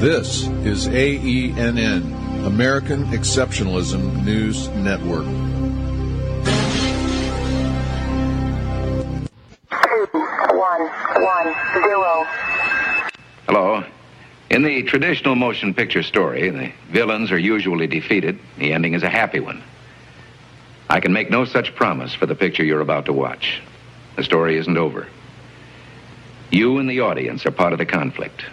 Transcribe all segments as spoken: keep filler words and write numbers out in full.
This is A E N N, American Exceptionalism News Network. Two, one, one, zero. Hello. In the traditional motion picture story, the villains are usually defeated. The ending is a happy one. I can make no such promise for the picture you're about to watch. The story isn't over. You and the audience are part of the conflict.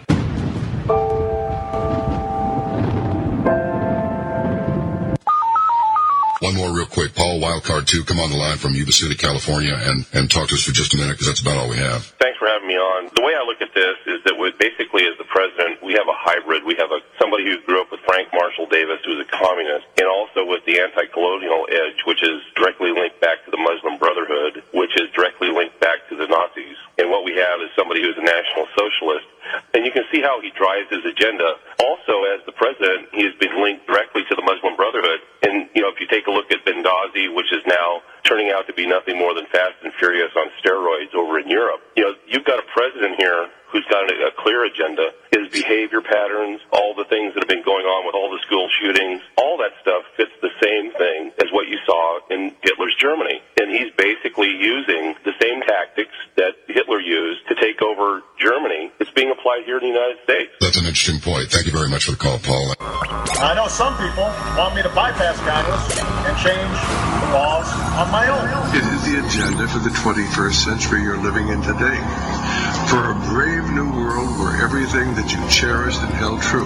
One more real quick. Paul, Wildcard two, come on the line from Yuba City, California, and, and talk to us for just a minute, because that's about all we have. Thanks for having me on. The way I look at this is that we basically, as the president, we have a hybrid. We have a somebody who grew up with Frank Marshall Davis, who's a communist, and also with the anti-colonial edge, which is directly linked back to the Muslim Brotherhood, which is directly linked back to the Nazis. And what we have is somebody who's a national socialist. And you can see how he drives his agenda. Also, as the president, he has been linked directly to the Muslim Brotherhood. And, you know, if you take a look at Benghazi, which is now turning out to be nothing more than Fast and Furious on steroids over in Europe, you know, you've got a president here who's got a, a clear agenda. His behavior patterns, all the things that have been going on with all the school shootings, all that stuff fits the same thing as what you saw in Hitler's Germany. And he's basically using the same tactics that Hitler used to take over Germany. It's being applied here in the United States. That's an interesting point. Thank you very much for the call, Paul. I know some people want me to bypass Congress and change the laws on my own. It is the agenda for the twenty-first century you're living in today. For a brave new world where everything that you cherished and held true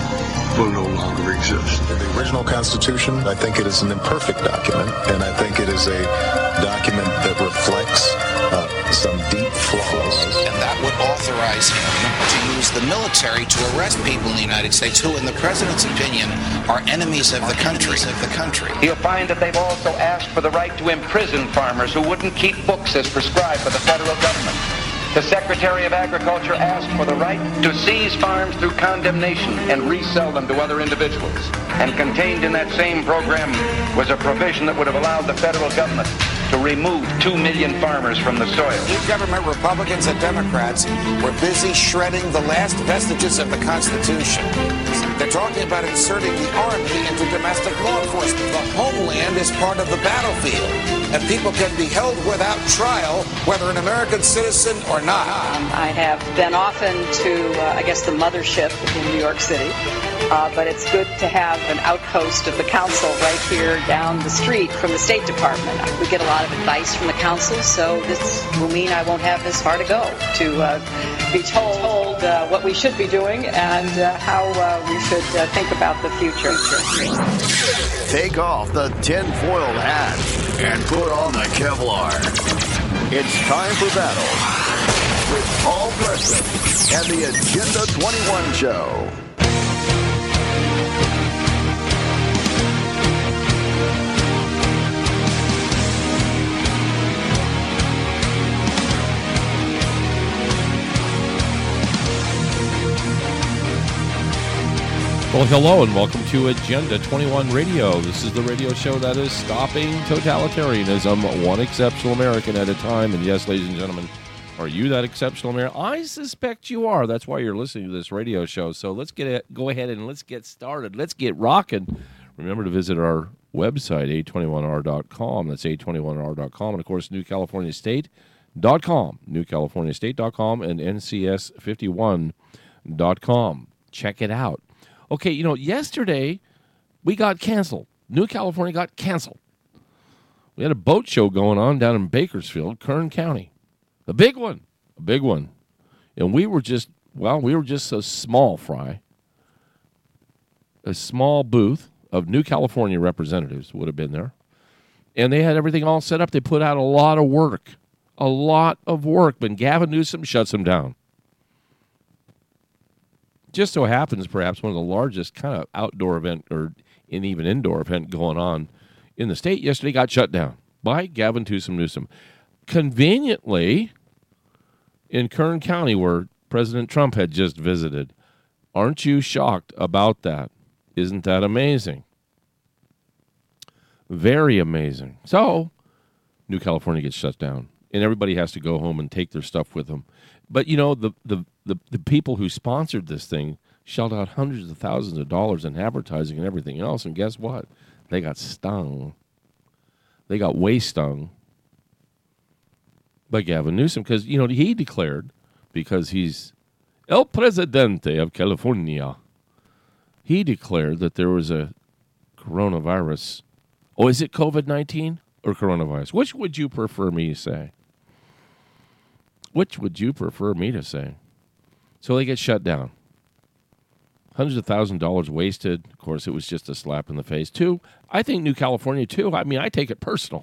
will no longer exist. The original Constitution, I think it is an imperfect document, and I think it is a document that reflects uh, some deep flaws. And that would authorize him to use the military to arrest people in the United States who, in the president's opinion, are enemies of the country. Of the country. You'll find that they've also asked for the right to imprison farmers who wouldn't keep books as prescribed by the federal government. The Secretary of Agriculture asked for the right to seize farms through condemnation and resell them to other individuals. And contained in that same program was a provision that would have allowed the federal government to remove two million farmers from the soil. New government, Republicans and Democrats, were busy shredding the last vestiges of the Constitution. They're talking about inserting the Army into domestic law enforcement. The homeland is part of the battlefield, and people can be held without trial, whether an American citizen or not. I have been often to, uh, I guess, the mothership in New York City, uh, but it's good to have an outpost of the council right here down the street from the State Department. We get a lot of advice from the council, so this will mean I won't have this far to go to uh, be told uh, what we should be doing and uh, how uh, we should uh, think about the future. Take off the tinfoil hat and put on the Kevlar. It's time for battle with Paul Preston and the Agenda twenty-one Show. Well, hello and welcome to Agenda twenty-one Radio. This is the radio show that is stopping totalitarianism, one exceptional American at a time. And yes, ladies and gentlemen, are you that exceptional American? I suspect you are. That's why you're listening to this radio show. So let's get it, go ahead and let's get started. Let's get rocking. Remember to visit our website, A twenty-one R dot com. That's A twenty-one R dot com. And, of course, New California State dot com, New California State dot com, and N C S fifty-one dot com. Check it out. Okay, you know, yesterday we got canceled. New California got canceled. We had a boat show going on down in Bakersfield, Kern County. A big one, a big one. And we were just, well, we were just a small fry. A small booth of New California representatives would have been there. And they had everything all set up. They put out a lot of work, a lot of work. But Gavin Newsom shuts them down. Just so happens, perhaps, one of the largest kind of outdoor event or in even indoor event going on in the state yesterday got shut down by Gavin Newsom Newsom. Conveniently, in Kern County, where President Trump had just visited. Aren't you shocked about that? Isn't that amazing? Very amazing. So, New California gets shut down, and everybody has to go home and take their stuff with them. But, you know, the, the, the, the people who sponsored this thing shelled out hundreds of thousands of dollars in advertising and everything else, and guess what? They got stung. They got way stung by Gavin Newsom because, you know, he declared, because he's El Presidente of California, he declared that there was a coronavirus. Oh, is it COVID nineteen or coronavirus? Which would you prefer me to say? Which would you prefer me to say? So they get shut down. Hundreds of thousands of dollars wasted. Of course, it was just a slap in the face. Two, I think New California, too. I mean, I take it personal.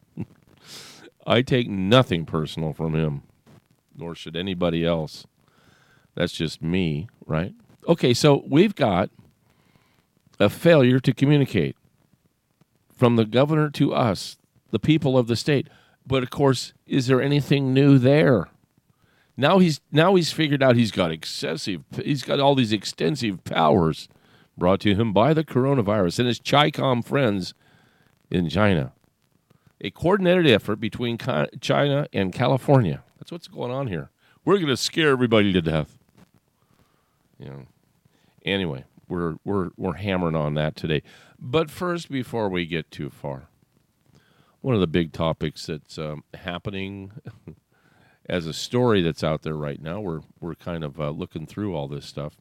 I take nothing personal from him, nor should anybody else. That's just me, right? Okay, so we've got a failure to communicate from the governor to us, the people of the state. But, of course, is there anything new there? Now he's now he's figured out he's got excessive, he's got all these extensive powers brought to him by the coronavirus and his Chi-Com friends in China. A coordinated effort between China and California. That's what's going on here. We're going to scare everybody to death. You know. Anyway, we're we're we're hammering on that today. But first, before we get too far, one of the big topics that's um, happening as a story that's out there right now, we're we're kind of uh, looking through all this stuff.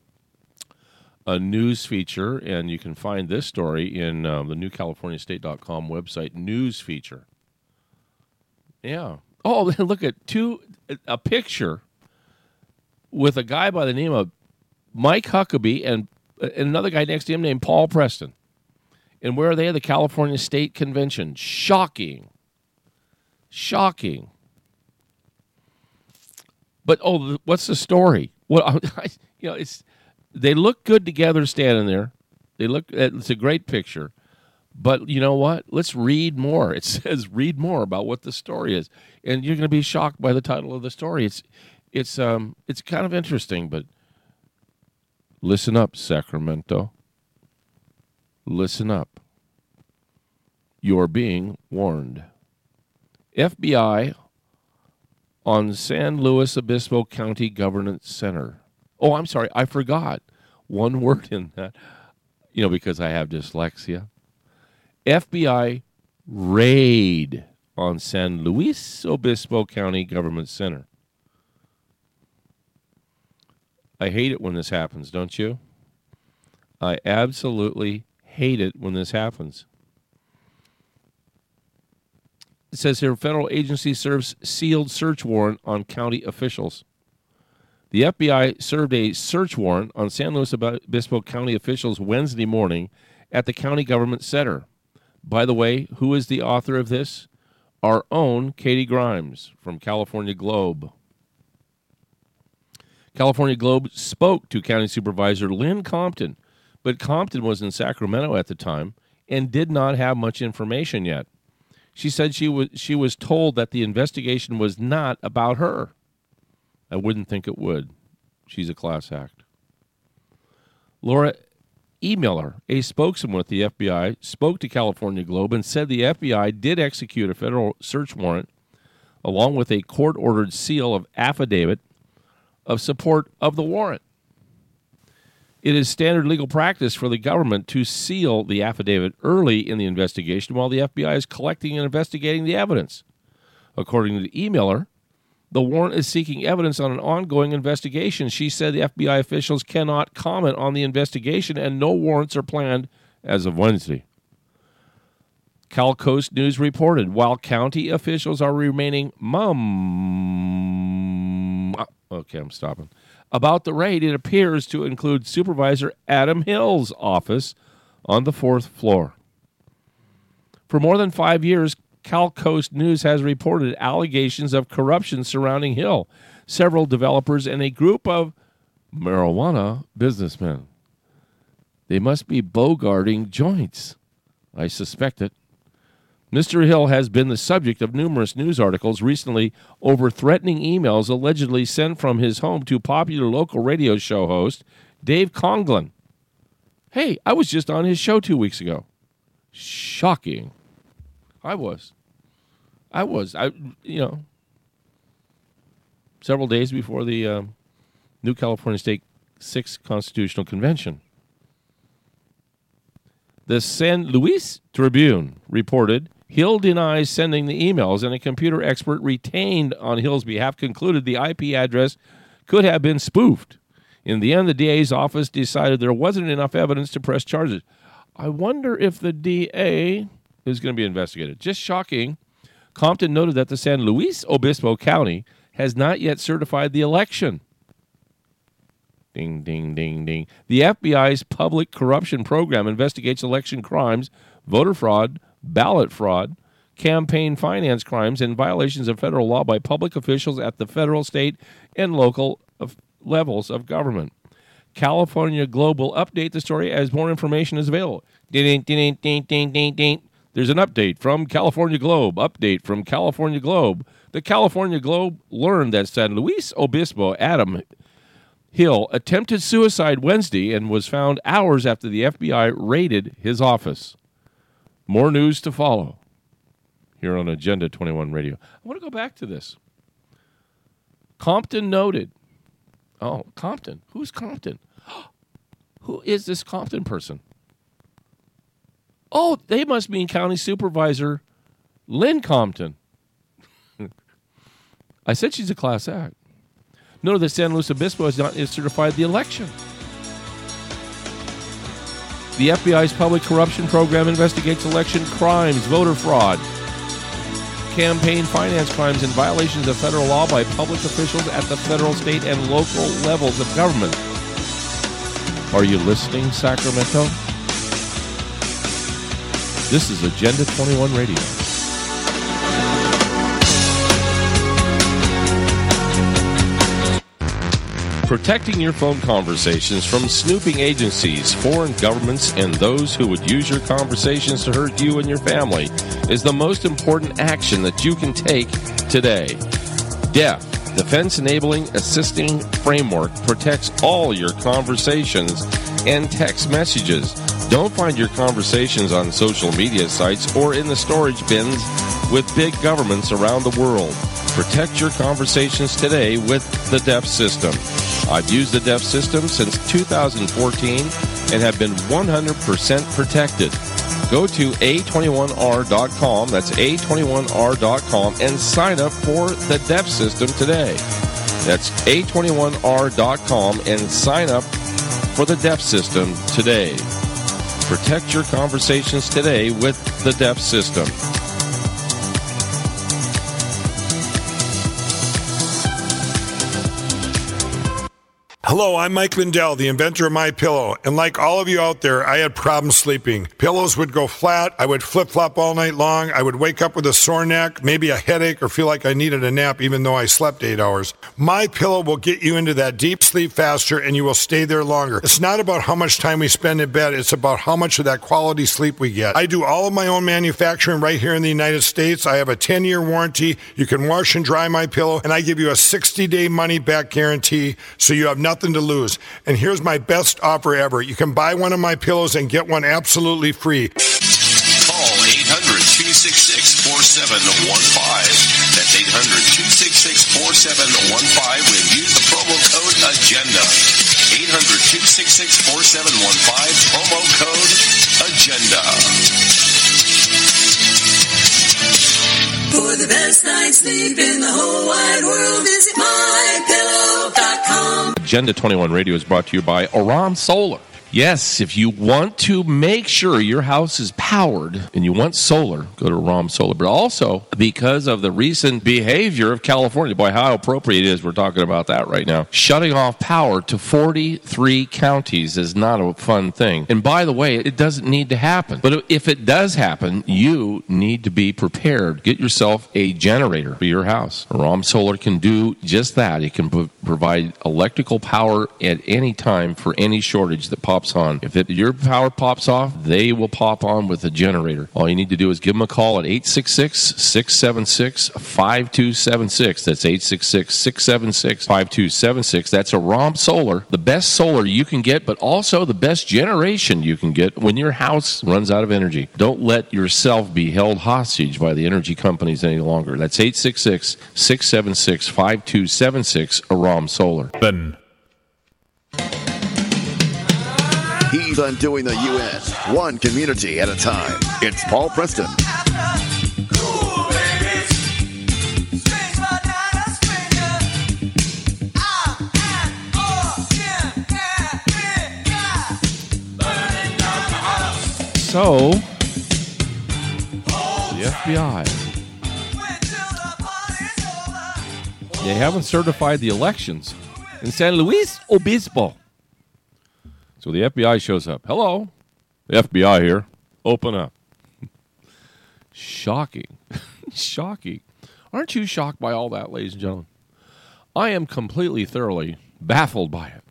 A news feature, and you can find this story in um, the new california state dot com website, news feature. Yeah. Oh, look at two, a picture with a guy by the name of Mike Huckabee and, and another guy next to him named Paul Preston. And where are they? At the California State Convention. Shocking. Shocking. But, oh, what's the story? Well, you know, it's they look good together standing there. They look, it's a great picture. But you know what? Let's read more. It says read more about what the story is. And you're going to be shocked by the title of the story. It's it's um it's kind of interesting, but listen up, Sacramento. Listen up. You're being warned. F B I on San Luis Obispo County Governance Center. Oh, I'm sorry. I forgot one word in that, you know, because I have dyslexia. F B I raid on San Luis Obispo County Government Center. I hate it when this happens, don't you? I absolutely hate it when this happens. It says here, federal agency serves sealed search warrant on county officials. The F B I served a search warrant on San Luis Obispo County officials Wednesday morning at the county government center. By the way, who is the author of this? Our own Katie Grimes from California Globe. California Globe spoke to County Supervisor Lynn Compton, but Compton was in Sacramento at the time and did not have much information yet. She said she was she was told that the investigation was not about her. I wouldn't think it would. She's a class act. Laura E-Miller, a spokesman with the F B I, spoke to California Globe and said the F B I did execute a federal search warrant along with a court-ordered seal of affidavit of support of the warrant. It is standard legal practice for the government to seal the affidavit early in the investigation while the F B I is collecting and investigating the evidence. According to E-Miller, the warrant is seeking evidence on an ongoing investigation. She said the F B I officials cannot comment on the investigation and no warrants are planned as of Wednesday. Cal Coast News reported, while county officials are remaining mum... Okay, I'm stopping. About the raid, it appears to include Supervisor Adam Hill's office on the fourth floor. For more than five years, Cal Coast News has reported allegations of corruption surrounding Hill, several developers, and a group of marijuana businessmen. They must be bogarting joints. I suspect it. Mister Hill has been the subject of numerous news articles recently over threatening emails allegedly sent from his home to popular local radio show host Dave Conglin. Hey, I was just on his show two weeks ago. Shocking. I was. I was. I, you know, several days before the um, new California State Sixth Constitutional Convention. The San Luis Tribune reported Hill denies sending the emails, and a computer expert retained on Hill's behalf concluded the I P address could have been spoofed. In the end, the D A's office decided there wasn't enough evidence to press charges. I wonder if the D A is going to be investigated. Just shocking. Compton noted that the San Luis Obispo County has not yet certified the election. Ding, ding, ding, ding. The F B I's Public Corruption Program investigates election crimes, voter fraud, ballot fraud, campaign finance crimes, and violations of federal law by public officials at the federal, state, and local of levels of government. California Globe will update the story as more information is available. Ding, ding, ding, ding, ding, ding. There's an update from California Globe. Update from California Globe. The California Globe learned that San Luis Obispo Adam Hill attempted suicide Wednesday and was found hours after the F B I raided his office. More news to follow here on Agenda twenty-one Radio. I want to go back to this. Compton noted. Oh, Compton. Who's Compton? Who is this Compton person? Oh, they must mean County Supervisor Lynn Compton. I said she's a class act. Noted that San Luis Obispo has not certified the election. The F B I's Public Corruption Program investigates election crimes, voter fraud, campaign finance crimes, and violations of federal law by public officials at the federal, state, and local levels of government. Are you listening, Sacramento? This is Agenda twenty-one Radio. Protecting your phone conversations from snooping agencies, foreign governments, and those who would use your conversations to hurt you and your family is the most important action that you can take today. D E F, Defense Enabling Assisting Framework, protects all your conversations and text messages. Don't find your conversations on social media sites or in the storage bins with big governments around the world. Protect your conversations today with the D E F system. I've used the D E F system since two thousand fourteen and have been one hundred percent protected. Go to A twenty-one R dot com, that's A twenty-one R dot com, and sign up for the D E F system today. That's A twenty-one R dot com and sign up for the D E F system today. Protect your conversations today with the D E F system. Hello, I'm Mike Lindell, the inventor of MyPillow, and like all of you out there, I had problems sleeping. Pillows would go flat, I would flip-flop all night long, I would wake up with a sore neck, maybe a headache, or feel like I needed a nap even though I slept eight hours. MyPillow will get you into that deep sleep faster, and you will stay there longer. It's not about how much time we spend in bed, it's about how much of that quality sleep we get. I do all of my own manufacturing right here in the United States. I have a ten-year warranty. You can wash and dry MyPillow, and I give you a sixty-day money-back guarantee, so you have nothing to lose. And here's my best offer ever. You can buy one of my pillows and get one absolutely free. Call eight hundred, two six six, four seven one five. That's eight hundred, two six six, four seven one five and use the promo code AGENDA. eight hundred, two six six, four seven one five, promo code AGENDA. For the best night's sleep in the whole wide world, visit my pillow dot com. Agenda twenty-one Radio is brought to you by Aram Solar. Yes, if you want to make sure your house is powered and you want solar, go to Aram Solar. But also, because of the recent behavior of California, boy, how appropriate it is, we're talking about that right now. Shutting off power to forty-three counties is not a fun thing. And by the way, it doesn't need to happen. But if it does happen, you need to be prepared. Get yourself a generator for your house. Aram Solar can do just that. It can pro- provide electrical power at any time for any shortage that pops on. If it, your power pops off, they will pop on with a generator. All you need to do is give them a call at eight six six, six seven six, five two seven six. That's eight six six, six seven six, five two seven six. That's Aram Solar, the best solar you can get, but also the best generation you can get when your house runs out of energy. Don't let yourself be held hostage by the energy companies any longer. That's eight six six, six seven six, five two seven six, Aram Solar. Ben. He's undoing the U N, one community at a time. It's Paul Preston. So, the F B I, they haven't certified the elections in San Luis Obispo. So the F B I shows up. Hello, the F B I here. Open up. Shocking. Shocking. Aren't you shocked by all that, ladies and gentlemen? I am completely, thoroughly baffled by it.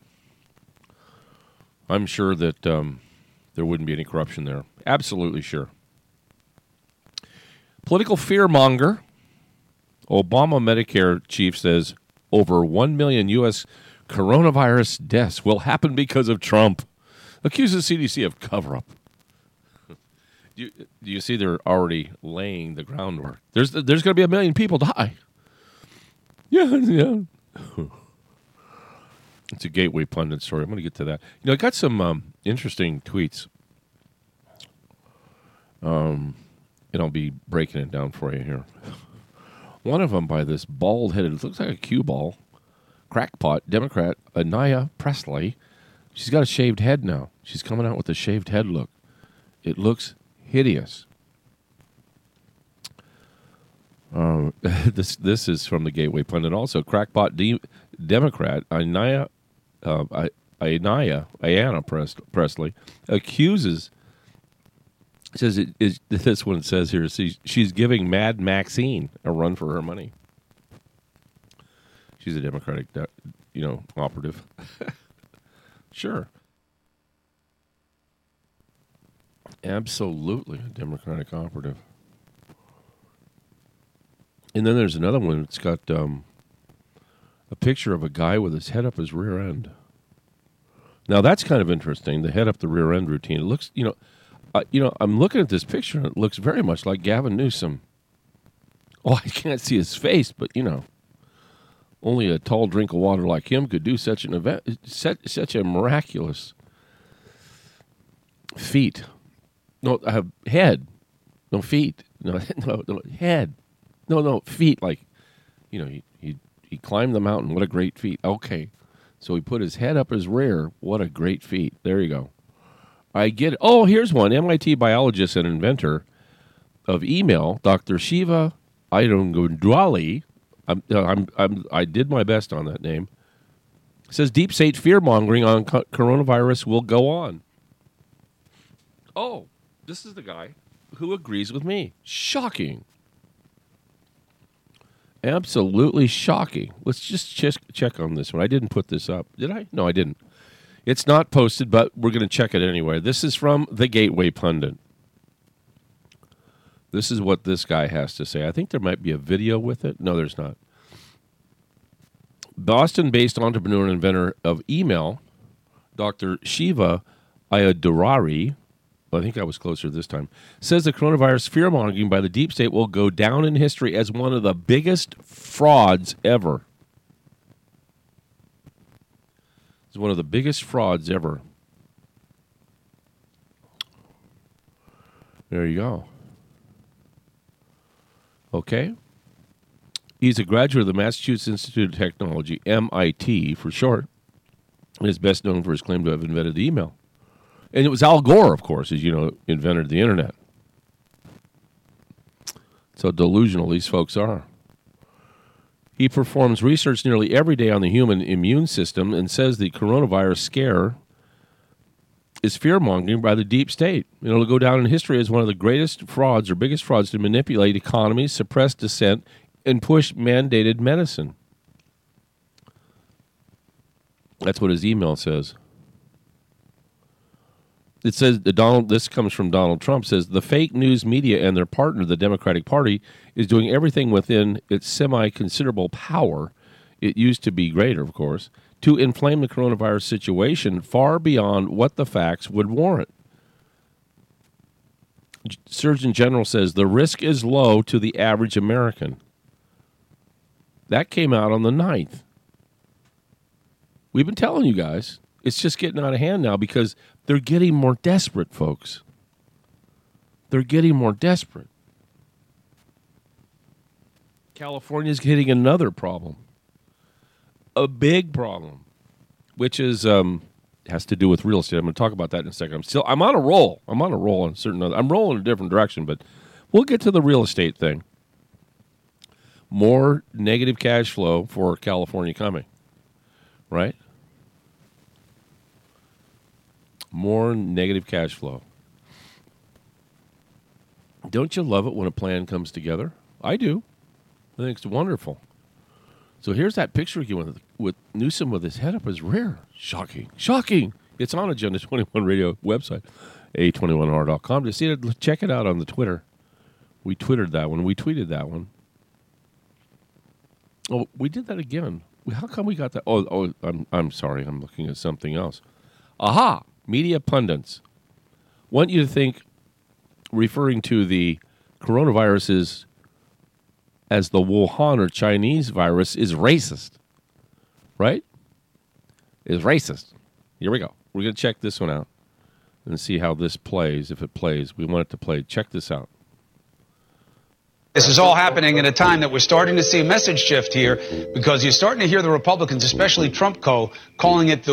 I'm sure that um, there wouldn't be any corruption there. Absolutely sure. Political fearmonger. Obama Medicare chief says over one million U S coronavirus deaths will happen because of Trump. Accuses C D C of cover-up. Do you, do you see they're already laying the groundwork? There's there's going to be a million people die. Yeah, yeah. It's a Gateway Pundit story. I'm going to get to that. You know, I got some um, interesting tweets. Um, and I'll be breaking it down for you here. One of them by this bald-headed, it looks like a cue ball, crackpot Democrat, Anaya Presley. She's got a shaved head now. She's coming out with a shaved head look. It looks hideous. Um, this this is from the Gateway Pundit also. Crackpot de- Democrat Anaya uh, Anaya Ayanna Pres- Presley accuses. Says it is this one says here she's, she's giving Mad Maxine a run for her money. She's a Democratic, you know, operative. Sure. Absolutely a Democratic operative. And then there's another one that's got um, a picture of a guy with his head up his rear end. Now, that's kind of interesting, the head up the rear end routine. It looks, you know, uh, you know, I'm looking at this picture, and it looks very much like Gavin Newsom. Oh, I can't see his face, but, you know, only a tall drink of water like him could do such an event, such, such a miraculous feat. No, I have head, no feet, no, no, no head, no, no feet. Like, you know, he he he climbed the mountain. What a great feat. Okay, so he put his head up his rear. What a great feat. There you go. I get it. Oh, here's one. M I T biologist and inventor of email, Doctor Shiva Ayurangundwali. I'm, I'm, I'm, I did my best on that name. Says deep state fear mongering on co- coronavirus will go on. Oh, this is the guy who agrees with me. Shocking. Absolutely shocking. Let's just ch- check on this one. I didn't put this up. Did I? No, I didn't. It's not posted, but we're going to check it anyway. This is from the Gateway Pundit. This is what this guy has to say. I think there might be a video with it. No, there's not. Boston-based entrepreneur and inventor of email, Doctor Shiva Ayurangundwali, I think I was closer this time, says the coronavirus fear-mongering by the deep state will go down in history as one of the biggest frauds ever. It's one of the biggest frauds ever. There you go. Okay. He's a graduate of the Massachusetts Institute of Technology, M I T for short, and is best known for his claim to have invented the email. And it was Al Gore, of course, as you know, invented the internet. So delusional these folks are. He performs research nearly every day on the human immune system and says the coronavirus scare is fear-mongering by the deep state. And it'll go down in history as one of the greatest frauds or biggest frauds to manipulate economies, suppress dissent, and push mandated medicine. That's what his email says. It says the Donald. This comes from Donald Trump. Says the fake news media and their partner, the Democratic Party, is doing everything within its semi-considerable power. It used to be greater, of course, to inflame the coronavirus situation far beyond what the facts would warrant. Surgeon General says the risk is low to the average American. That came out on the ninth. We've been telling you guys. It's just getting out of hand now because they're getting more desperate, folks. They're getting more desperate. California's hitting another problem. A big problem, which is um, has to do with real estate. I'm going to talk about that in a second. I'm still I'm on a roll. I'm on a roll on certain other. I'm rolling in a different direction, but we'll get to the real estate thing. More negative cash flow for California coming, right? More negative cash flow. Don't you love it when a plan comes together? I do. I think it's wonderful. So here's that picture again with, with Newsom with his head up his rear. Shocking. Shocking. It's on Agenda twenty-one Radio website, A twenty-one R dot com. To see it, check it out on the Twitter. We twittered that one. We tweeted that one. Oh, we did that again. How come we got that? Oh, oh I'm, I'm sorry. I'm looking at something else. Aha. Media pundits want you to think, referring to the coronavirus is as the Wuhan or Chinese virus is racist, right? Is racist. Here we go. We're going to check this one out and see how this plays, if it plays. We want it to play. Check this out. This is all happening at a time that we're starting to see a message shift here because you're starting to hear the Republicans, especially Trump Co., calling it the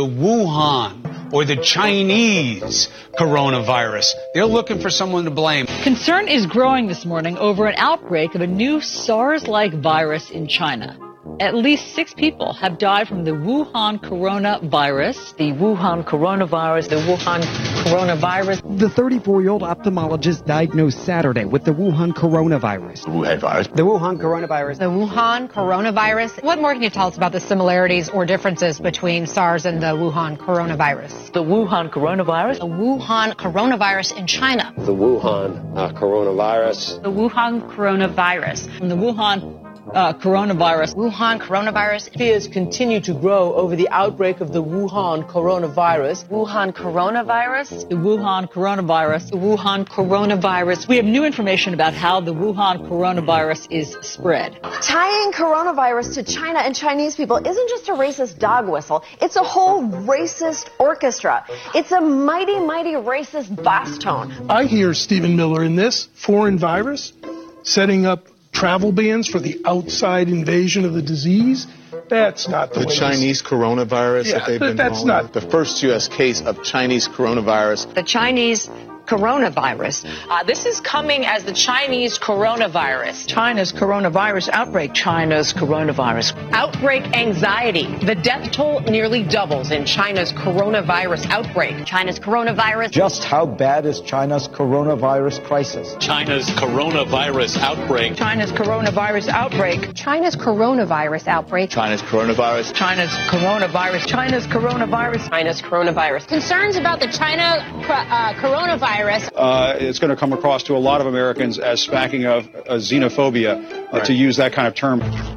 Wuhan or the Chinese coronavirus. They're looking for someone to blame. Concern is growing this morning over an outbreak of a new SARS-like virus in China. At least six people have died from the Wuhan coronavirus. The Wuhan coronavirus, the Wuhan coronavirus. The thirty-four-year-old ophthalmologist diagnosed Saturday with the Wuhan coronavirus. Wuhan virus. The Wuhan coronavirus. The Wuhan coronavirus. What more can you tell us about the similarities or differences between SARS and the Wuhan coronavirus? The Wuhan coronavirus. The Wuhan coronavirus in China. The Wuhan uh, coronavirus. The Wuhan coronavirus. And the Wuhan Uh, coronavirus. Wuhan coronavirus. Fears continue to grow over the outbreak of the Wuhan coronavirus. Wuhan coronavirus. The Wuhan coronavirus. The Wuhan coronavirus. We have new information about how the Wuhan coronavirus is spread. Tying coronavirus to China and Chinese people isn't just a racist dog whistle. It's a whole racist orchestra. It's a mighty, mighty racist bass tone. I hear Stephen Miller in this foreign virus setting up travel bans for the outside invasion of the disease. That's not the, the way Chinese this... coronavirus yeah, that they've been that's calling not it. The first U S case of Chinese coronavirus. The Chinese coronavirus. Uh, this is coming as the Chinese coronavirus. China's coronavirus outbreak. China's coronavirus. Outbreak anxiety. The death toll nearly doubles in China's coronavirus outbreak. China's coronavirus. Just how bad is China's coronavirus crisis? China's coronavirus outbreak. China's coronavirus outbreak. China's coronavirus outbreak. China's coronavirus. China's coronavirus. China's coronavirus. China's coronavirus. Concerns about the China uh, coronavirus. Uh, it's going to come across to a lot of Americans as smacking of uh, xenophobia, uh, right. to use that kind of term.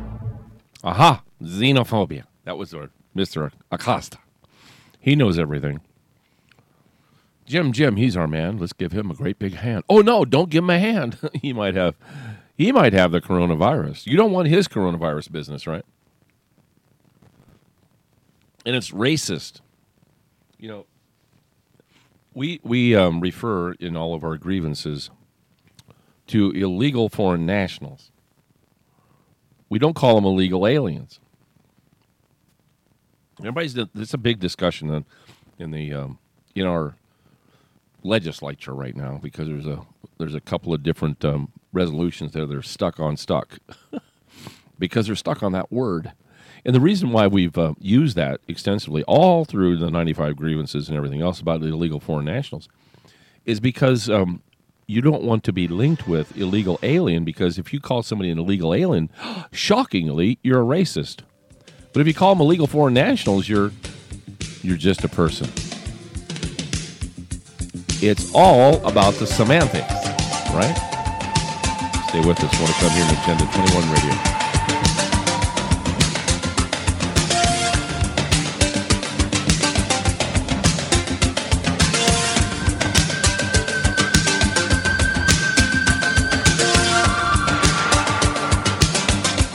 Aha, xenophobia. That was Mister Acosta. He knows everything. Jim, Jim, he's our man. Let's give him a great big hand. Oh, no, don't give him a hand. he might have he might have the coronavirus. You don't want his coronavirus business, right? And it's racist. You know, We we um, refer in all of our grievances to illegal foreign nationals. We don't call them illegal aliens. Everybody's it's a big discussion in, in the um, in our legislature right now because there's a there's a couple of different um, resolutions there that are stuck on stuck because they're stuck on that word. And the reason why we've uh, used that extensively all through the ninety-five grievances and everything else about the illegal foreign nationals is because um, you don't want to be linked with illegal alien because if you call somebody an illegal alien, shockingly, you're a racist. But if you call them illegal foreign nationals, you're you're just a person. It's all about the semantics, right? Stay with us. Want to come here on Agenda twenty-one Radio.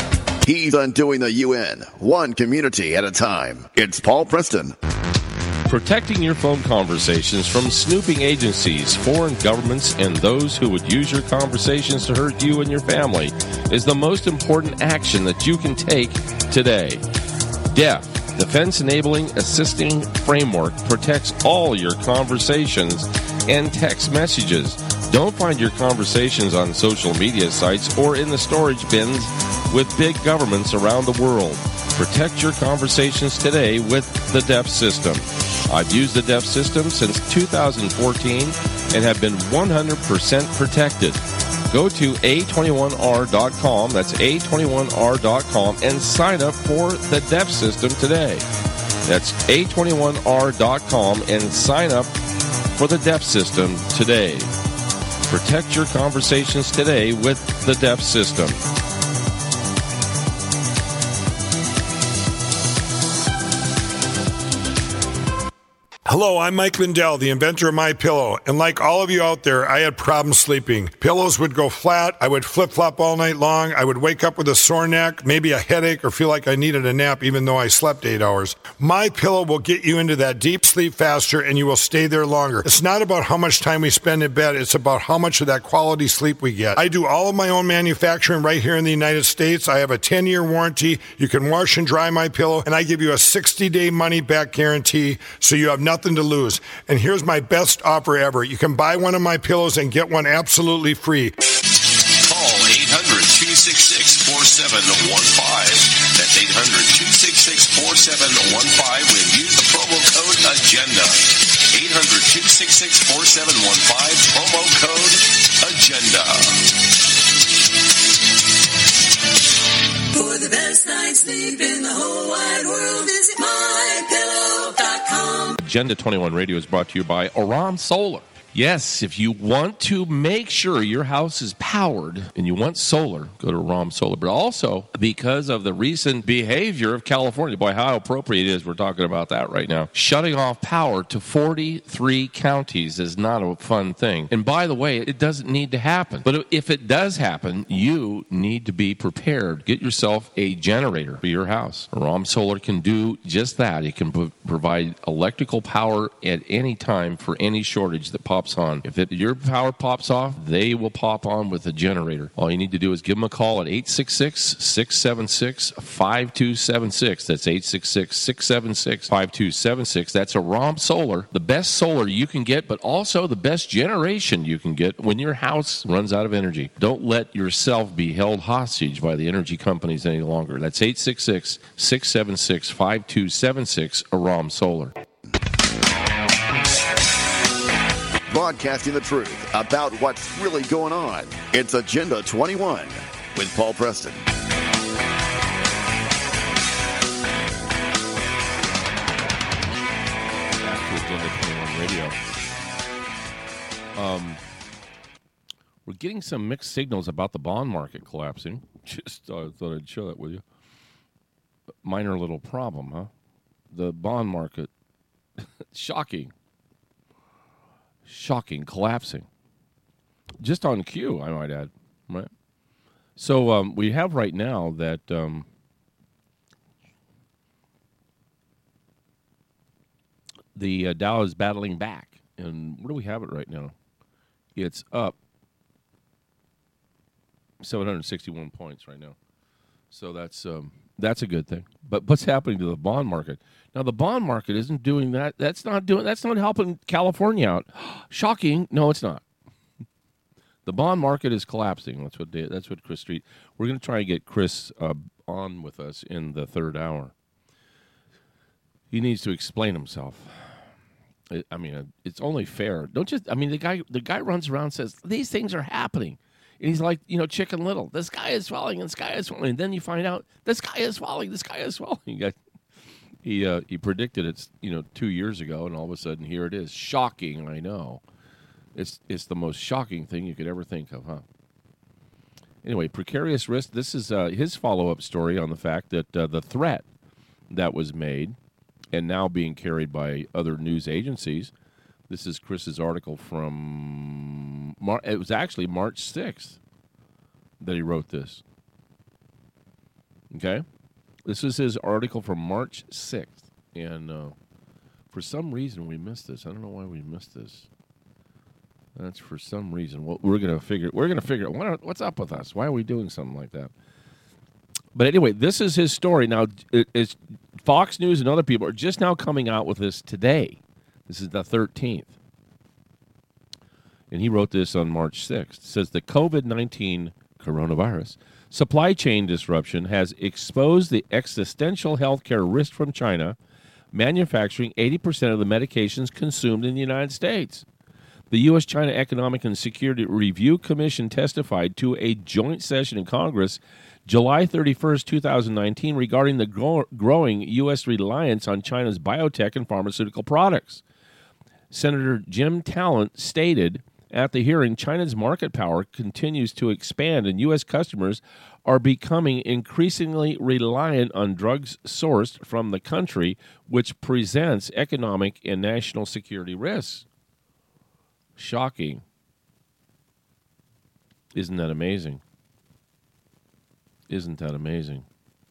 He's undoing the U N, one community at a time. It's Paul Preston. Protecting your phone conversations from snooping agencies, foreign governments, and those who would use your conversations to hurt you and your family is the most important action that you can take today. D E F, Defense Enabling Assisting Framework, protects all your conversations and text messages. Don't find your conversations on social media sites or in the storage bins with big governments around the world. Protect your conversations today with the D E F system. I've used the D E F system since two thousand fourteen and have been one hundred percent protected. Go to A twenty-one R dot com, that's A twenty-one R dot com, and sign up for the D E F system today. That's A twenty-one R dot com and sign up for the D E F system today. Protect your conversations today with the D E F system. Hello, I'm Mike Lindell, the inventor of MyPillow, and like all of you out there, I had problems sleeping. Pillows would go flat, I would flip-flop all night long, I would wake up with a sore neck, maybe a headache, or feel like I needed a nap even though I slept eight hours. MyPillow will get you into that deep sleep faster, and you will stay there longer. It's not about how much time we spend in bed, it's about how much of that quality sleep we get. I do all of my own manufacturing right here in the United States. I have a ten-year warranty. You can wash and dry MyPillow, and I give you a sixty-day money-back guarantee, so you have nothing to lose. And here's my best offer ever. You can buy one of my pillows and get one absolutely free. Call eight hundred, two six six, four seven one five. That's eight hundred, two six six, four seven one five when use the promo code AGENDA. eight hundred, two six six, four seven one five, promo code AGENDA. For the best night's sleep in the whole wide world, visit my pillow dot com. Agenda twenty-one Radio is brought to you by Aram Solar. Yes, if you want to make sure your house is powered and you want solar, go to Aram Solar. But also, because of the recent behavior of California, boy, how appropriate it is we're talking about that right now. Shutting off power to forty-three counties is not a fun thing. And by the way, it doesn't need to happen. But if it does happen, you need to be prepared. Get yourself a generator for your house. Aram Solar can do just that. It can pro- provide electrical power at any time for any shortage that pops on. If it, your power pops off, they will pop on with a generator. All you need to do is give them a call at eight six six, six seven six, five two seven six. That's eight six six, six seven six, five two seven six. That's Aram Solar, the best solar you can get, but also the best generation you can get when your house runs out of energy. Don't let yourself be held hostage by the energy companies any longer. That's eight six six, six seven six, five two seven six, Aram Solar. Broadcasting the truth about what's really going on. It's Agenda twenty-one with Paul Preston. Back to Agenda twenty-one Radio. Um, we're getting some mixed signals about the bond market collapsing. Just uh, thought I'd share that with you. Minor little problem, huh? The bond market, shocking. Shocking, collapsing. Just on cue, I might add. Right. So um, we have right now that um, the uh, Dow is battling back. And where do we have it right now? It's up seven hundred sixty-one points right now. So that's um, that's a good thing. But what's happening to the bond market? Now, the bond market isn't doing that. That's not doing. That's not helping California out. Shocking. No, it's not. The bond market is collapsing. That's what. They, that's what Chris Street. We're going to try and get Chris uh, on with us in the third hour. He needs to explain himself. I, I mean, it's only fair. Don't just. I mean, the guy. The guy runs around and says these things are happening. And he's like, you know, Chicken Little. The sky is falling, and the sky is falling. And then you find out the sky is falling, the sky is falling. He uh, he predicted it, you know, two years ago, and all of a sudden here it is. Shocking, I know. It's it's the most shocking thing you could ever think of, huh? Anyway, precarious risk. This is uh, his follow-up story on the fact that uh, the threat that was made and now being carried by other news agencies. This is Chris's article from, Mar- it was actually March sixth that he wrote this. Okay? This is his article from March sixth. And uh, For some reason, we missed this. I don't know why we missed this. That's for some reason. Well, we're gonna figure. We're gonna figure. What, what's up with us? Why are we doing something like that? But anyway, this is his story. Now, it, it's Fox News and other people are just now coming out with this today. This is the thirteenth. And he wrote this on March sixth. It says the COVID nineteen coronavirus supply chain disruption has exposed the existential healthcare risk from China manufacturing eighty percent of the medications consumed in the United States. The U S China Economic and Security Review Commission testified to a joint session in Congress July thirty-first, twenty nineteen, regarding the grow- growing U S reliance on China's biotech and pharmaceutical products. Senator Jim Talent stated at the hearing, China's market power continues to expand and U S customers are becoming increasingly reliant on drugs sourced from the country, which presents economic and national security risks. Shocking. Isn't that amazing? Isn't that amazing?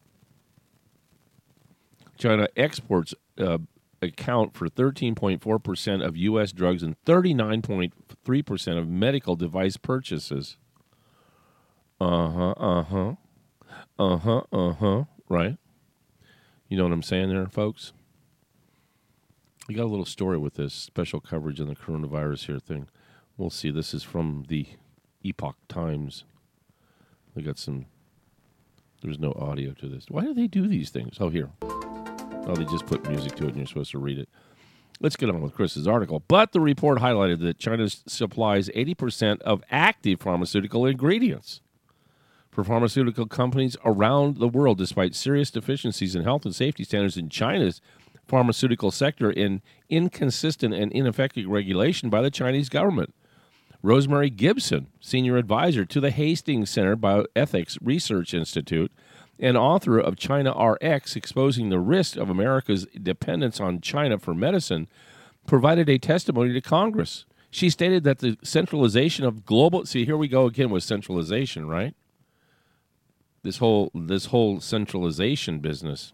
China exports uh, account for thirteen point four percent of U S drugs and thirty-nine point three percent of medical device purchases. Uh-huh, uh-huh. Uh-huh, uh-huh. Right? You know what I'm saying there, folks? We got a little story with this special coverage on the coronavirus here thing. We'll see. This is from the Epoch Times. We got some... There's no audio to this. Why do they do these things? Oh, here. Oh, they just put music to it and you're supposed to read it. Let's get on with Chris's article. But the report highlighted that China supplies eighty percent of active pharmaceutical ingredients for pharmaceutical companies around the world, despite serious deficiencies in health and safety standards in China's pharmaceutical sector and inconsistent and ineffective regulation by the Chinese government. Rosemary Gibson, senior advisor to the Hastings Center Bioethics Research Institute and author of China R X, Exposing the Risk of America's Dependence on China for Medicine, provided a testimony to Congress. She stated that the centralization of global... See, here we go again with centralization, right? This whole this whole centralization business.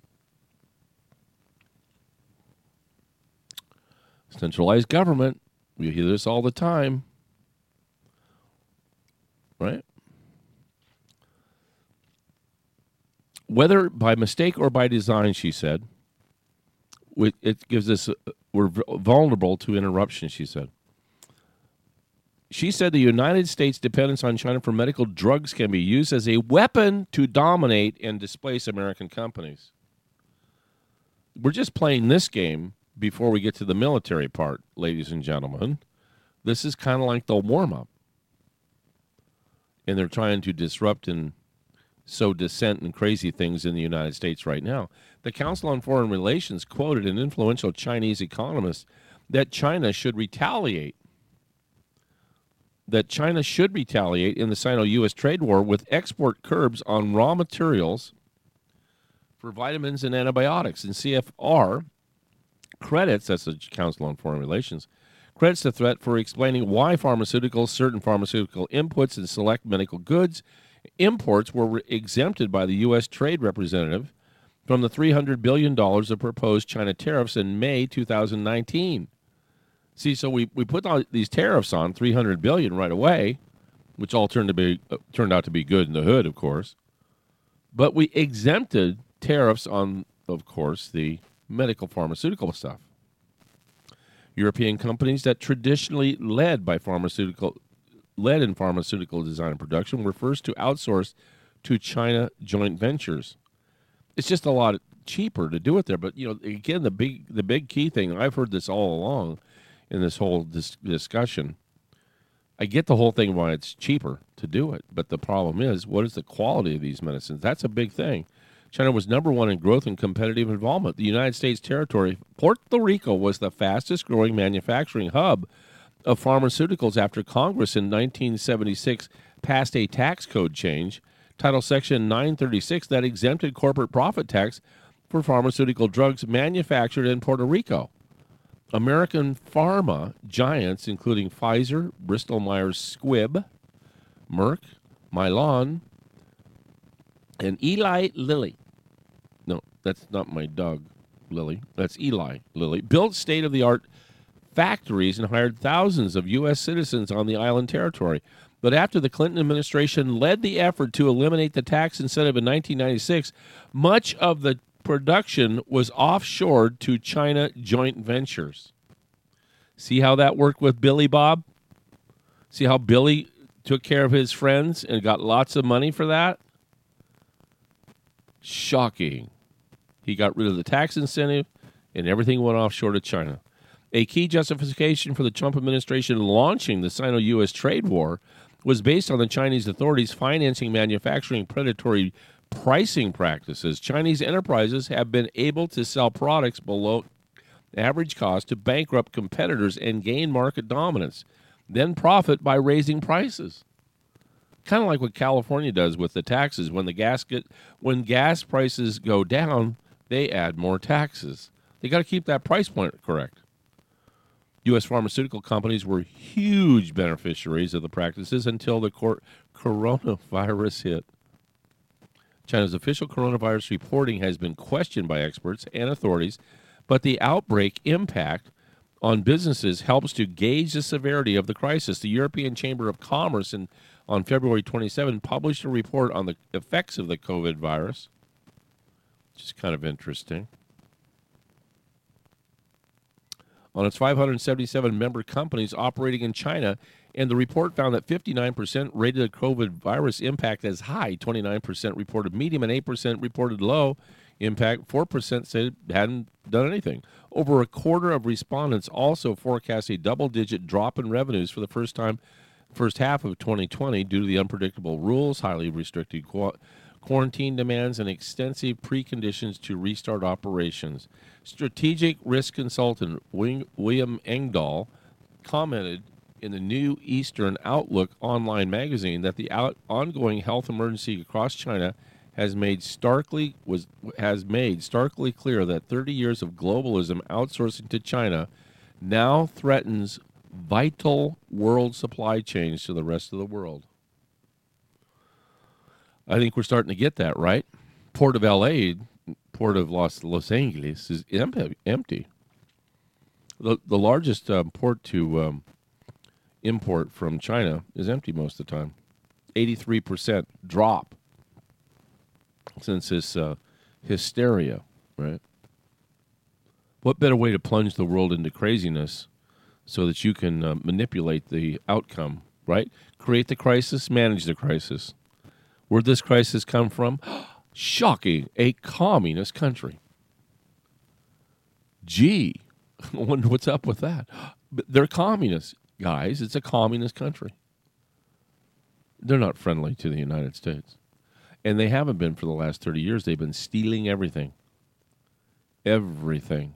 Centralized government. We hear this all the time. Right? Whether by mistake or by design, she said, it gives us, we're vulnerable to interruption, she said. She said the United States' dependence on China for medical drugs can be used as a weapon to dominate and displace American companies. We're just playing this game before we get to the military part, ladies and gentlemen. This is kind of like the warm-up. And they're trying to disrupt and sow dissent and crazy things in the United States right now. The Council on Foreign Relations quoted an influential Chinese economist that China should retaliate. That China should retaliate in the Sino-U S trade war with export curbs on raw materials for vitamins and antibiotics. And C F R credits, that's the Council on Foreign Relations, credits the threat for explaining why pharmaceuticals, certain pharmaceutical inputs, and select medical goods imports were exempted by the U S Trade Representative from the three hundred billion dollars of proposed China tariffs in May two thousand nineteen. See, so we, we put all these tariffs on, three hundred billion dollars right away, which all turned to be uh, turned out to be good in the hood, of course. But we exempted tariffs on, of course, the medical pharmaceutical stuff. European companies that traditionally led by pharmaceutical led in pharmaceutical design and production were first to outsource to China joint ventures. It's just a lot cheaper to do it there. But, you know, again, the big the big key thing, I've heard this all along in this whole dis- discussion. I get the whole thing why it's cheaper to do it. But the problem is, what is the quality of these medicines? That's a big thing. China was number one in growth and competitive involvement. The United States territory, Puerto Rico, was the fastest growing manufacturing hub of pharmaceuticals after Congress in nineteen seventy-six passed a tax code change, Title Section nine thirty-six, that exempted corporate profit tax for pharmaceutical drugs manufactured in Puerto Rico. American pharma giants, including Pfizer, Bristol-Myers Squibb, Merck, Mylan, and Eli Lilly. No, that's not my dog. Lilly, that's Eli Lilly, built state-of-the-art factories and hired thousands of U S citizens on the island territory. But after the Clinton administration led the effort to eliminate the tax incentive in nineteen ninety-six, much of the production was offshored to China joint ventures. See how that worked with Billy Bob? See how Billy took care of his friends and got lots of money for that? Shocking. He got rid of the tax incentive and everything went offshore to China. A key justification for the Trump administration launching the Sino-U S trade war was based on the Chinese authorities financing manufacturing predatory pricing practices. Chinese enterprises have been able to sell products below average cost to bankrupt competitors and gain market dominance, then profit by raising prices. Kind of like what California does with the taxes. When the gas get, when gas prices go down, they add more taxes. They got to keep that price point correct. U S pharmaceutical companies were huge beneficiaries of the practices until the cor- coronavirus hit. China's official coronavirus reporting has been questioned by experts and authorities, but the outbreak impact on businesses helps to gauge the severity of the crisis. The European Chamber of Commerce in, on February twenty-seventh published a report on the effects of the COVID virus, which is kind of interesting. On its five hundred seventy-seven member companies operating in China, and the report found that fifty-nine percent rated the COVID virus impact as high, twenty-nine percent reported medium, and eight percent reported low impact. four percent said it hadn't done anything. Over a quarter of respondents also forecast a double-digit drop in revenues for the first time, first half of twenty twenty due to the unpredictable rules, highly restricted qu- quarantine demands, and extensive preconditions to restart operations. Strategic risk consultant William Engdahl commented in the New Eastern Outlook online magazine that the out- ongoing health emergency across China has made starkly was has made starkly clear that thirty years of globalism outsourcing to China now threatens vital world supply chains to the rest of the world. I think we're starting to get that, right? Port of L A, Port of Los Los Angeles is empty. The the largest um, port to um, import from China is empty most of the time. eighty-three percent drop since this uh, hysteria, right? What better way to plunge the world into craziness so that you can uh, manipulate the outcome, right? Create the crisis, manage the crisis. Where'd this crisis come from? Shocking, a communist country. Gee, I wonder what's up with that. But they're communists, guys. It's a communist country. They're not friendly to the United States. And they haven't been for the last thirty years. They've been stealing everything. Everything.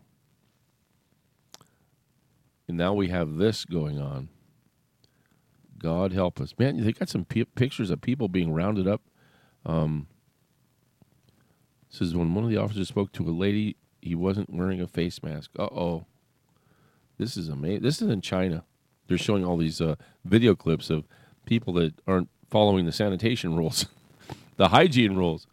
And now we have this going on. God help us. Man, they got some p- pictures of people being rounded up. Um, this is when one of the officers spoke to a lady, he wasn't wearing a face mask. Uh-oh. This is amazing. This is in China. They're showing all these uh, video clips of people that aren't following the sanitation rules, the hygiene rules.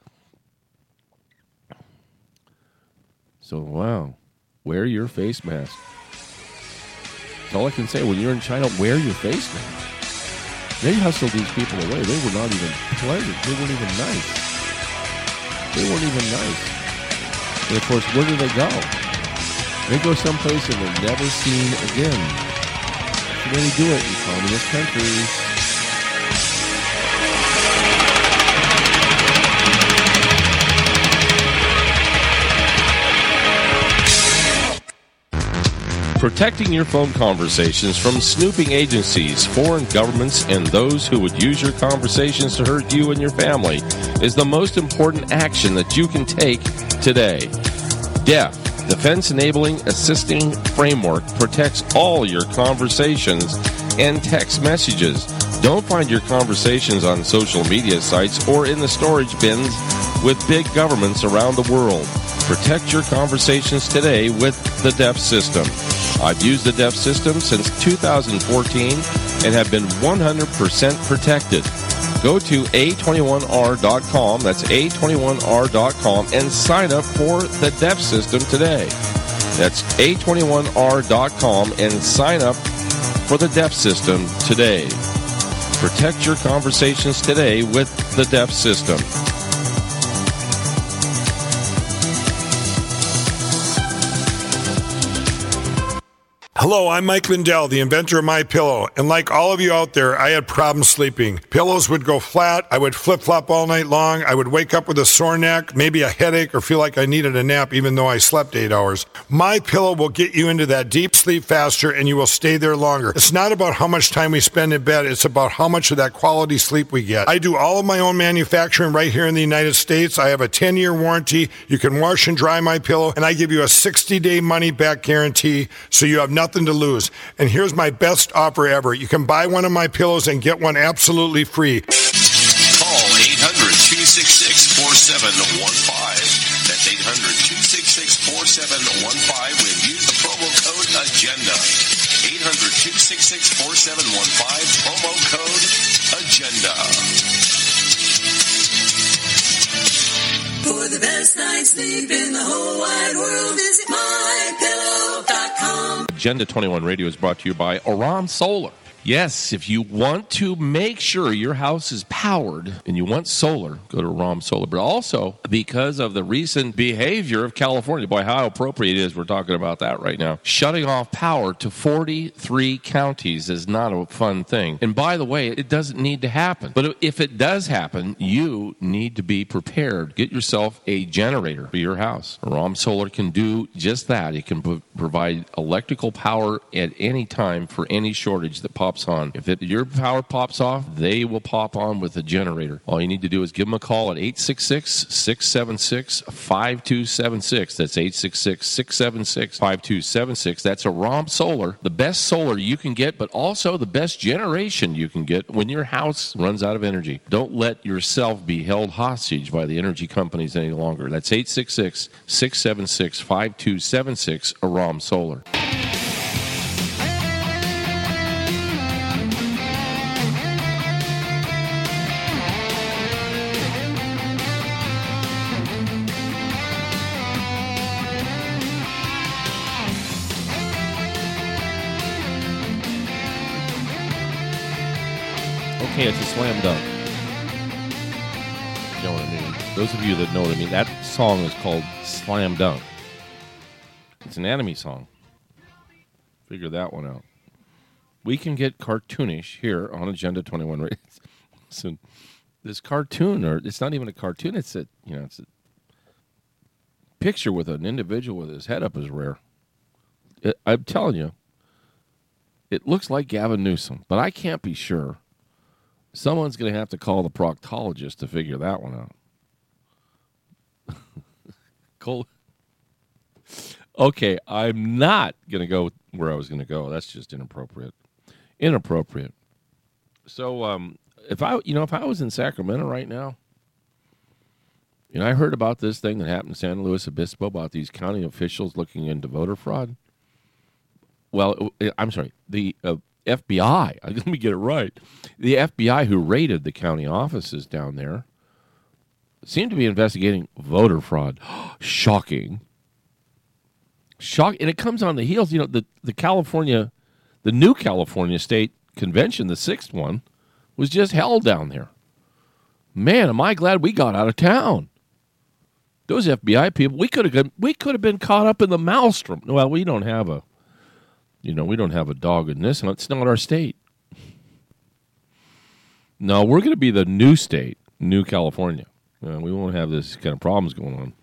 So, wow. Wear your face mask. That's all I can say. When you're in China, wear your face mask. They hustled these people away. They were not even pleasant. They weren't even nice. They weren't even nice. And, of course, where do they go? They go someplace and they're never seen again. That's the way they do it in communist countries. Protecting your phone conversations from snooping agencies, foreign governments, and those who would use your conversations to hurt you and your family is the most important action that you can take today. D E F, Defense Enabling Assisting Framework, protects all your conversations and text messages. Don't find your conversations on social media sites or in the storage bins with big governments around the world. Protect your conversations today with the D E F system. I've used the D E F system since two thousand fourteen and have been one hundred percent protected. Go to A twenty-one R dot com, that's A twenty-one R dot com, and sign up for the D E F system today. That's A twenty-one R dot com and sign up for the D E F system today. Protect your conversations today with the D E F system. Hello, I'm Mike Lindell, the inventor of MyPillow, and like all of you out there, I had problems sleeping. Pillows would go flat, I would flip-flop all night long, I would wake up with a sore neck, maybe a headache, or feel like I needed a nap even though I slept eight hours. MyPillow will get you into that deep sleep faster, and you will stay there longer. It's not about how much time we spend in bed, it's about how much of that quality sleep we get. I do all of my own manufacturing right here in the United States. I have a ten-year warranty. You can wash and dry MyPillow, and I give you a sixty-day money-back guarantee, so you have nothing to lose. And here's my best offer ever. You can buy one of my pillows and get one absolutely free. Call eight hundred, two six six, four seven one five. That's eight hundred, two six six, four seven one five and use the promo code AGENDA. eight hundred, two six six, four seven one five, promo code AGENDA. For the best night's sleep in the whole wide world, visit my pillow dot com. Agenda twenty-one Radio is brought to you by Aram Solar. Yes, if you want to make sure your house is powered and you want solar, go to Aram Solar. But also, because of the recent behavior of California, boy, how appropriate it is we're talking about that right now. Shutting off power to forty-three counties is not a fun thing. And by the way, it doesn't need to happen. But if it does happen, you need to be prepared. Get yourself a generator for your house. Aram Solar can do just that. It can p- provide electrical power at any time for any shortage that pops on. If it, your power pops off, they will pop on with a generator. All you need to do is give them a call at eight six six, six seven six, five two seven six. That's eight six six, six seven six, five two seven six. That's Aram Solar, the best solar you can get, but also the best generation you can get when your house runs out of energy. Don't let yourself be held hostage by the energy companies any longer. That's eight six six, six seven six, five two seven six, Aram Solar. Okay, it's a slam dunk. You know what I mean? Those of you that know what I mean, that song is called Slam Dunk. It's an anime song. Figure that one out. We can get cartoonish here on Agenda twenty-one Radio. Listen, this cartoon, or it's not even a cartoon, it's a, you know, it's a picture with an individual with his head up is rare. It, I'm telling you, it looks like Gavin Newsom, but I can't be sure. Someone's going to have to call the proctologist to figure that one out. Cole. Okay, I'm not going to go where I was going to go. That's just inappropriate. Inappropriate. So, um, if I, you know, if I was in Sacramento right now, and I heard about this thing that happened in San Luis Obispo about these county officials looking into voter fraud. Well, I'm sorry, the uh, F B I, let me get it right. The F B I who raided the county offices down there seemed to be investigating voter fraud. Shocking. Shock, and it comes on the heels, you know, the, the California, the new California State Convention, the sixth one, was just held down there. Man, am I glad we got out of town. Those F B I people, we could have we could have been caught up in the maelstrom. Well, we don't have a You know, we don't have a dog in this, and it's not our state. No, we're going to be the new state, new California. Uh, we won't have this kind of problems going on.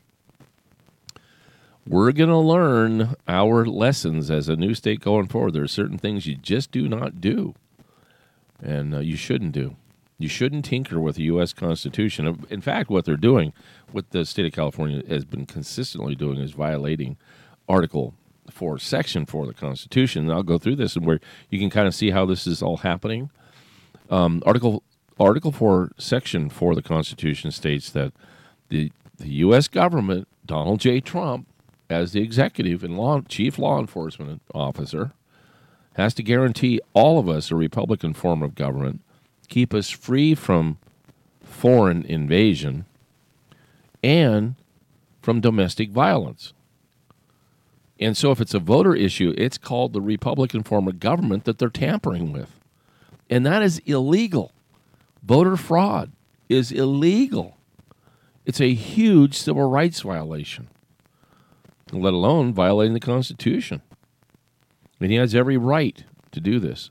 We're going to learn our lessons as a new state going forward. There are certain things you just do not do, and uh, you shouldn't do. You shouldn't tinker with the U S Constitution. In fact, what they're doing, what the state of California has been consistently doing, is violating Article four, Section four of the Constitution. And I'll go through this and where you can kind of see how this is all happening. Um, Article Article four, Section four of the Constitution states that the the U S government, Donald J. Trump, as the executive and law, chief law enforcement officer, has to guarantee all of us a Republican form of government keep us free from foreign invasion and from domestic violence. And so if it's a voter issue, it's called the Republican form of government that they're tampering with. And that is illegal. Voter fraud is illegal. It's a huge civil rights violation, let alone violating the Constitution. And he has every right to do this.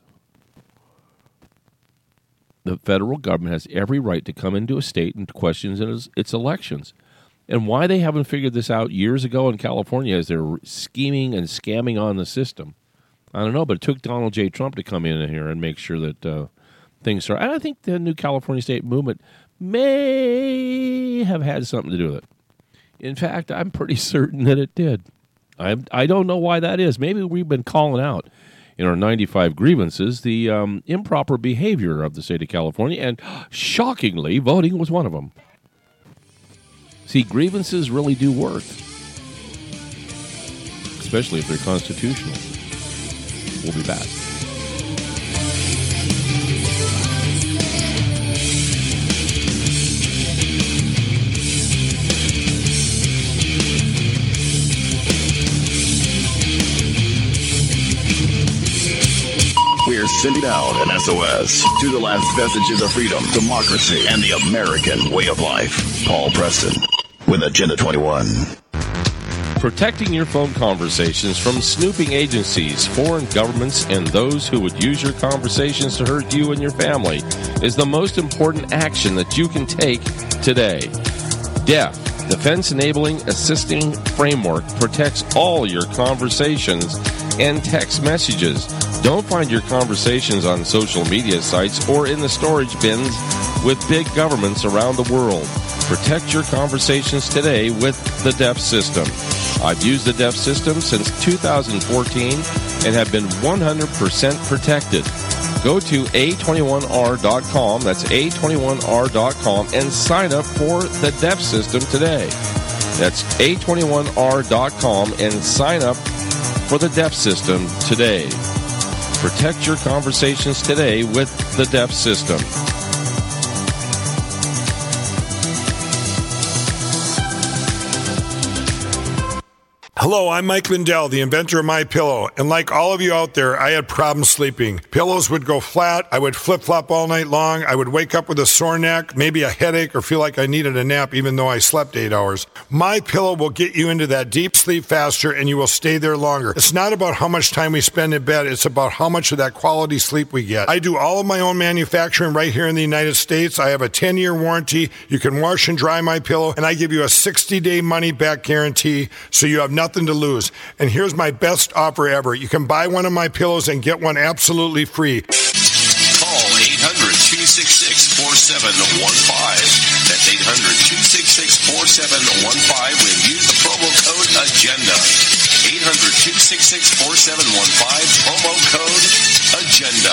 The federal government has every right to come into a state and question its, its elections. And why they haven't figured this out years ago in California is they're scheming and scamming on the system. I don't know, but it took Donald J. Trump to come in here and make sure that uh, things are... And I think the new California state movement may have had something to do with it. In fact, I'm pretty certain that it did. I I don't know why that is. Maybe we've been calling out in our ninety-five grievances the um, improper behavior of the state of California, and shockingly, voting was one of them. See, grievances really do work, especially if they're constitutional. We'll be back. We're sending out an S O S to the last vestiges of freedom, democracy, and the American way of life. Paul Preston with Agenda twenty-one. Protecting your phone conversations from snooping agencies, foreign governments, and those who would use your conversations to hurt you and your family is the most important action that you can take today. D E F, Defense Enabling Assisting Framework, protects all your conversations and text messages. Don't find your conversations on social media sites or in the storage bins with big governments around the world. Protect your conversations today with the D E F system. I've used the D E F system since two thousand fourteen and have been one hundred percent protected. Go to A twenty-one R dot com, that's A twenty-one R dot com, and sign up for the D E F system today. That's A twenty-one R dot com and sign up for the D E F system today. Protect your conversations today with the D E F system. Hello, I'm Mike Lindell, the inventor of MyPillow, and like all of you out there, I had problems sleeping. Pillows would go flat, I would flip-flop all night long, I would wake up with a sore neck, maybe a headache, or feel like I needed a nap even though I slept eight hours. MyPillow will get you into that deep sleep faster and you will stay there longer. It's not about how much time we spend in bed, it's about how much of that quality sleep we get. I do all of my own manufacturing right here in the United States. I have a ten-year warranty. You can wash and dry MyPillow, and I give you a sixty-day money-back guarantee, so you have nothing to lose. And here's my best offer ever. You can buy one of my pillows and get one absolutely free. Call eight hundred, two six six, four seven one five. That's eight hundred, two six six, four seven one five when use the promo code AGENDA. eight hundred, two six six, four seven one five, promo code AGENDA.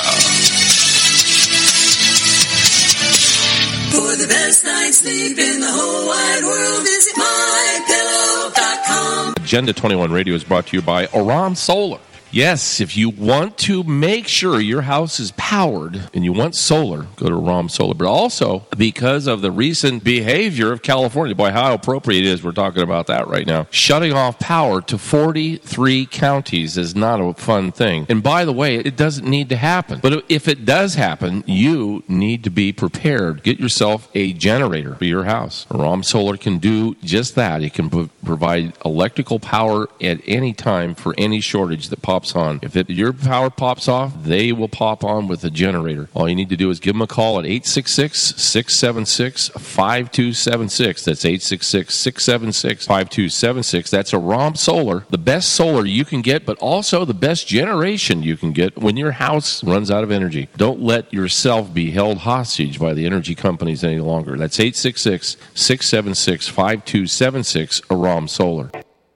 For the best night's sleep in the whole wide world, visit my pillow dot com. Agenda twenty-one Radio is brought to you by Aram Solar. Yes, if you want to make sure your house is powered and you want solar, go to Aram Solar. But also, because of the recent behavior of California, boy, how appropriate it is we're talking about that right now. Shutting off power to forty-three counties is not a fun thing. And by the way, it doesn't need to happen. But if it does happen, you need to be prepared. Get yourself a generator for your house. Aram Solar can do just that. It can pro- provide electrical power at any time for any shortage that pops on. If it, your power pops off, they will pop on with a generator. All you need to do is give them a call at eight six six, six seven six, five two seven six. That's eight six six, six seven six, five two seven six. That's Aram Solar, the best solar you can get, but also the best generation you can get when your house runs out of energy. Don't let yourself be held hostage by the energy companies any longer. That's eight six six, six seven six, five two seven six, Aram Solar.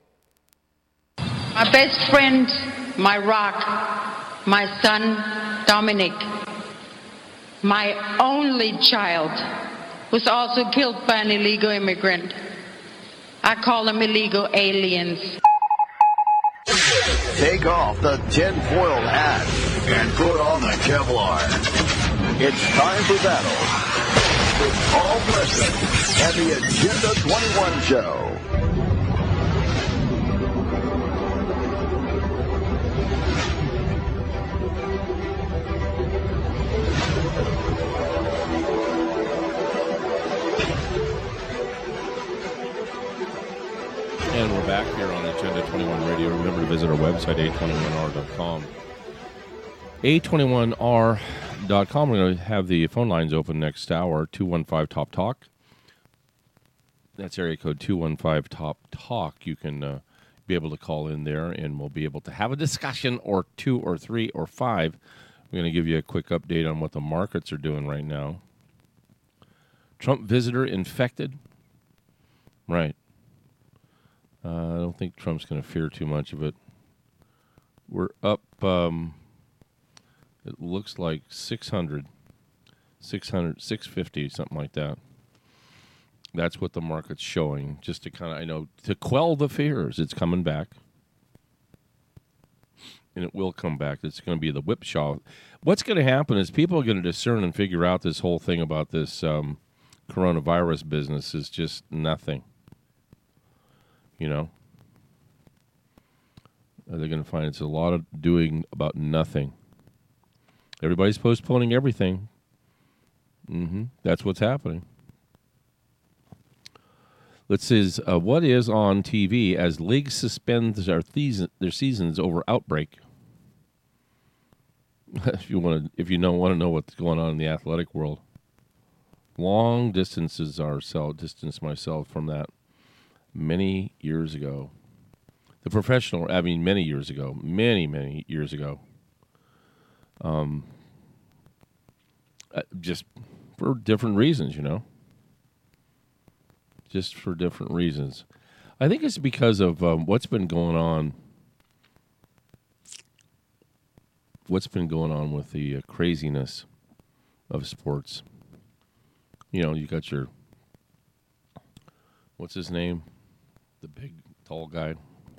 My best friend, my rock, my son, Dominic, my only child, was also killed by an illegal immigrant. I call them illegal aliens. Take off the tinfoil hat and put on the Kevlar. It's time for battle with Paul Preston and the Agenda twenty-one Show. And we're back here on Agenda twenty-one Radio. Remember to visit our website, A twenty-one R dot com. A twenty-one R dot com. We're going to have the phone lines open next hour, two one five Top Talk. That's area code two one five Top Talk. You can uh, be able to call in there, and we'll be able to have a discussion, or two, or three, or five. We're going to give you a quick update on what the markets are doing right now. Trump visitor infected. Right. Uh, I don't think Trump's going to fear too much of it. We're up, um, it looks like six hundred, six hundred, six fifty, something like that. That's what the market's showing, just to kind of, I know, to quell the fears. It's coming back. And it will come back. It's going to be the whipsaw. What's going to happen is people are going to discern and figure out this whole thing about this um, coronavirus business is just nothing. You know, they're going to find it's a lot of doing about nothing. Everybody's postponing everything. Mm-hmm. That's what's happening. Let's see, uh, what is on T V as leagues suspend their, theas- their seasons over outbreak? if you want to, if you know, want to know what's going on in the athletic world, long distances are self distance myself from that. Many years ago, the professional, I mean, many years ago, many, many years ago, um, uh, just for different reasons, you know, just for different reasons. I think it's because of um, what's been going on, what's been going on with the uh, craziness of sports. You know, you got your, what's his name? The big, tall guy.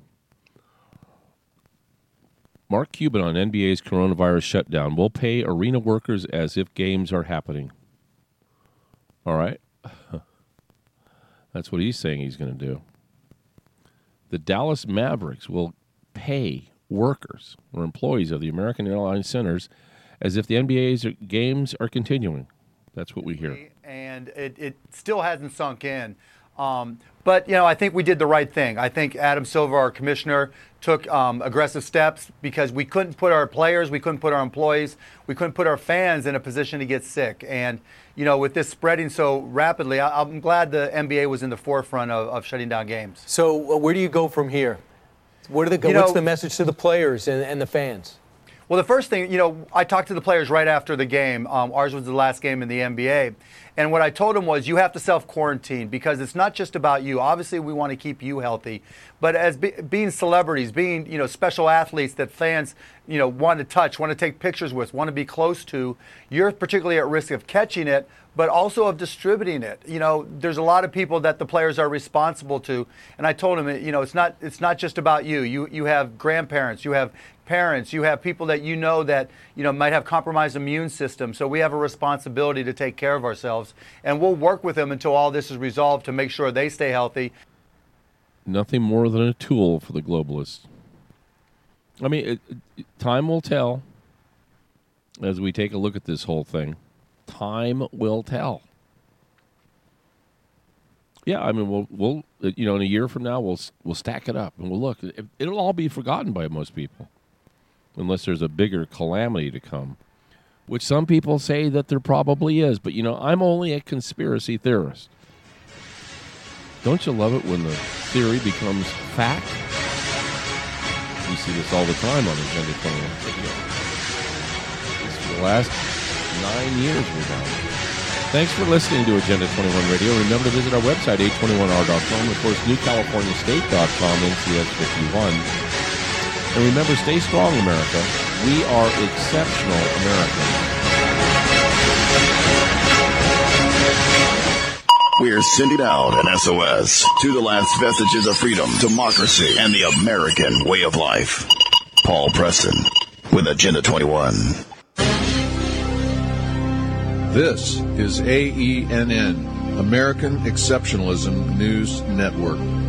Mark Cuban on N B A's coronavirus shutdown. Will pay arena workers as if games are happening. All right. That's what he's saying he's going to do. The Dallas Mavericks will pay workers or employees of the American Airlines Centers as if the N B A's games are continuing. That's what we hear. And it, it still hasn't sunk in. Um, but, you know, I think we did the right thing. I think Adam Silver, our commissioner, took um, aggressive steps because we couldn't put our players, we couldn't put our employees, we couldn't put our fans in a position to get sick. And, you know, with this spreading so rapidly, I, I'm glad the N B A was in the forefront of, of shutting down games. So uh, where do you go from here? Where do the, you what's know, the message to the players and, and the fans? Well, the first thing, you know, I talked to the players right after the game. Um, ours was the last game in the N B A. And what I told them was you have to self-quarantine because it's not just about you. Obviously, we want to keep you healthy. But as be, being celebrities, being, you know, special athletes that fans, you know, want to touch, want to take pictures with, want to be close to, you're particularly at risk of catching it, but also of distributing it. You know, there's a lot of people that the players are responsible to. And I told them, you know, it's not it's not just about you. You you have grandparents, you have parents, you have people that you know that, you know, might have compromised immune system. So we have a responsibility to take care of ourselves. And we'll work with them until all this is resolved to make sure they stay healthy. Nothing more than a tool for the globalists. I mean, it, it, time will tell as we take a look at this whole thing. Time will tell. Yeah, I mean, we'll, we'll, you know, in a year from now, we'll we'll stack it up and we'll look. It, it'll all be forgotten by most people, unless there's a bigger calamity to come, which some people say that there probably is. But, you know, I'm only a conspiracy theorist. Don't you love it when the theory becomes fact? We see this all the time on Agenda twenty-one. This for the last nine years we've done. Thanks for listening to Agenda twenty-one Radio. Remember to visit our website, A twenty-one R dot com, of course, New California State dot com, N C S fifty-one. And remember, stay strong, America. We are exceptional Americans. We're sending out an S O S to the last vestiges of freedom, democracy, and the American way of life. Paul Preston with Agenda twenty-one. This is A E N N, American Exceptionalism News Network.